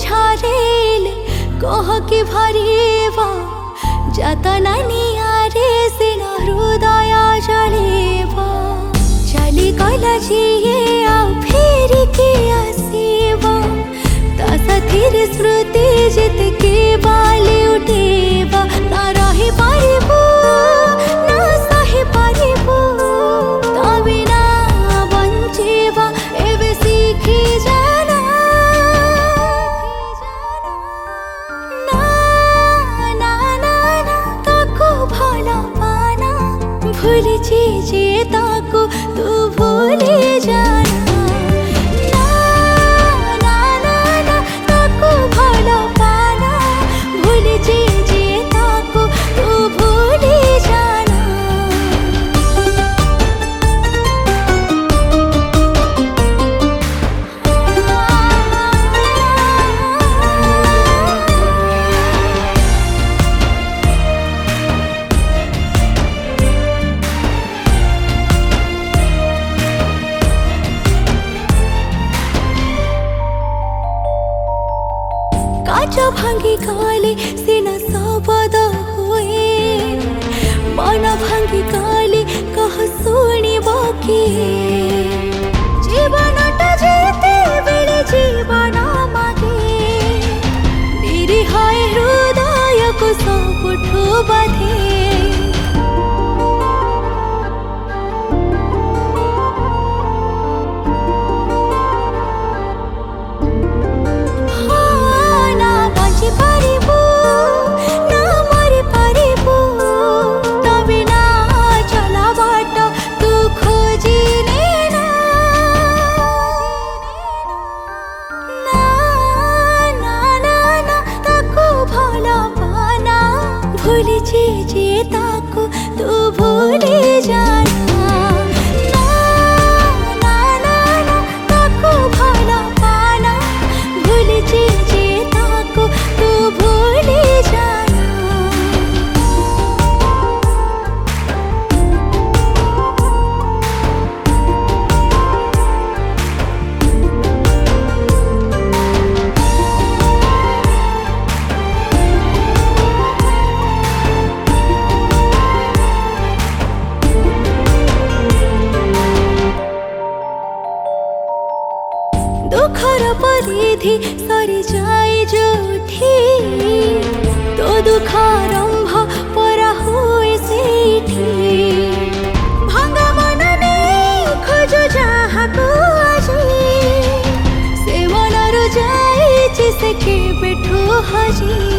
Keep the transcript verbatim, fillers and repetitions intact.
झारेले कह कि भरिबा जतना नियारे सिना हृदय जलेबा चली गला जिए आउ फेर के आसीबा ता साथीर स्मृति जित के बाली उठेबा ना रही पारिबो ना सही पारिबो ता बिना बंचेबा एबे सीखी जाना ना ना ना ना ताको भला पाना भूल जे ताको तू भूले जाना ना ना ना ना ताको भला पाना भूल जे ताको तू भूले जाना। काच भांगी काले सिना सबद हुए मन भांगी काले कह शुणिब किए जीवनटा जेते बेले जीवन मागे निरीह हृदय को सबुठु बाधे भूल जे जे ताको तू भूले जाना ना ना ना ना ताको भला पाना भूल जे जे ताको तू भूले जाना। दुखर परिधि सरी जाए जोठी तो दुखारंभ परा हुए सेठी भांगा मन नहीं खोजो जहाँ को आजी से मनरु जाए जिसके बैठो हजी।